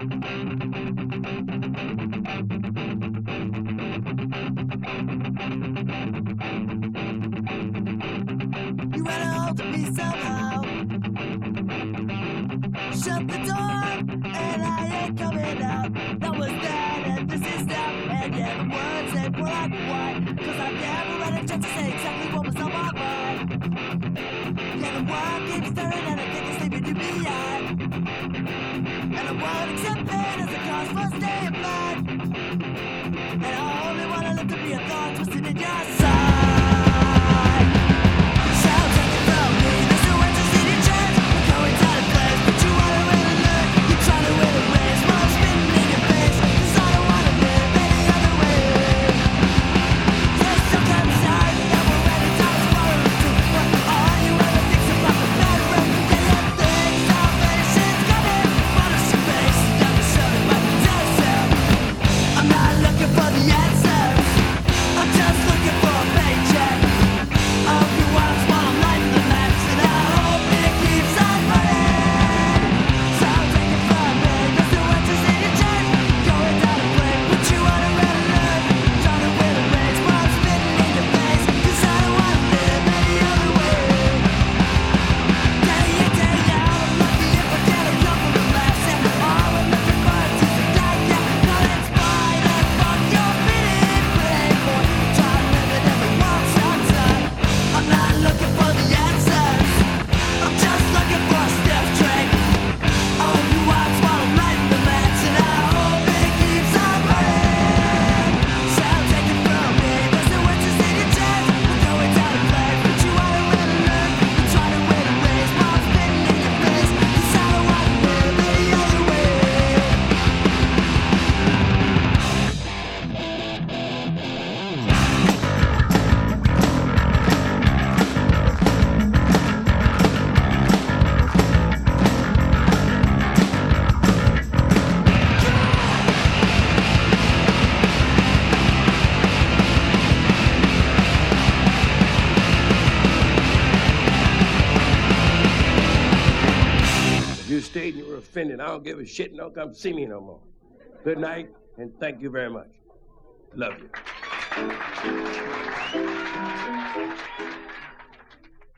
You ran a hold of me somehow. Shut the door, and I ain't coming out. That was that, and this is that. And yeah, the words ain't black and white, 'cause I've never had a chance to say exactly what was on my mind. Yeah, the world keeps turning, and I can't sleep in your eye. And I won't accept pain as a cause for staying blind. And I only wanna live to be a thought twisted in your side. So take it from me, there's no way to see the chance. We're going down a place, but you wanna really learn. You're trying to win a race, while I'm spitting in your face. 'Cause I don't wanna live any other way. You're so kind of sad, that we're ready to swallow too. But all you ever think's about the bad road. Yeah, you think salvation's coming, but it's your face. Down the shoulder, but tell yourself, I'm not looking for the answers. I'm just looking for a paycheck. I'll be wild while I'm lighting the match, and I hope it keeps on burning. So take it from me, there's no answers in your chest. Going down a flame, but you wanna red alert. Trying to win a race while I'm spitting in your face. 'Cause I don't wanna live any other way. Day in, day out, I'm lucky if I get a couple of laughs. And all I'm looking for is a die, yeah. Not in spite of fuck your beating brain, boy. Try to live it every once on time. I'm not looking for the answers. I'm just looking for a stiff drink. Oh, you watch while I'm lighting the match, and I hope it keeps on burning. So take it from me, there's no answers in your chest. We're going down a flame, but you wanna really learn. You're trying to win a race while I'm spitting in your face. 'Cause I don't wanna live any other way. If you stayed and you were offended, I don't give a shit and don't come see me no more. Good night, and thank you very much. Love you.